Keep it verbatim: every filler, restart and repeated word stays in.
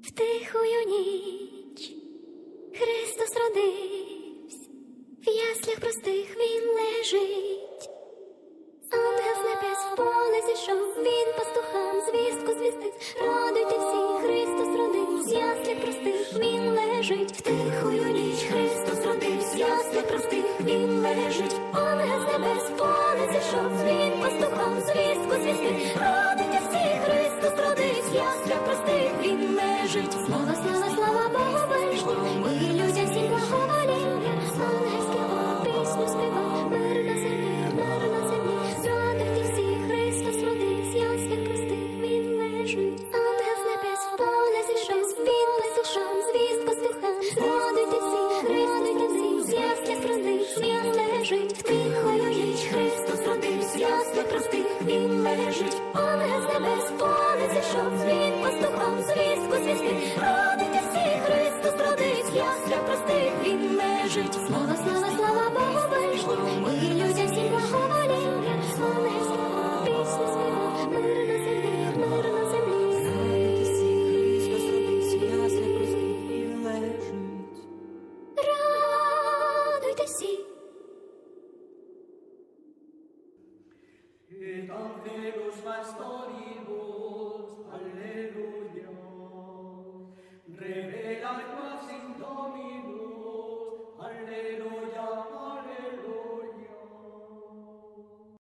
В тихую ніч Христос родився, в яслях простих він лежить. Ангел з небес в поле зійшов, він пастухам звістку звістить. Радуйте всі, Христос родився, в яслях простих він лежить. В тихую ніч Христос родився, в яслях простих він лежить. Ангел з небес в поле зійшов, він пастухам звістку звістить. Радуйте всі, Христос родився, в яслях простих він лежить. Слава, слава, слава Богу вишньому, і людям всім благовоління. Ангельський хор пісню співав, мир на землі, мир на землі. Радуйте всі, Христос родився, в яслях простих він лежить. Ангел з небес в поле зійшов, він пастухам звістку звістив. Радуйте всі, радуйте всі, в яслях простих він лежить. В тихою ніч Христос родився, в яслях простих він лежить. Ангел з небес в поле зійшов, він пастухам звістку звістив. Радуйте всі, Христос родився, в яслях простих він лежить.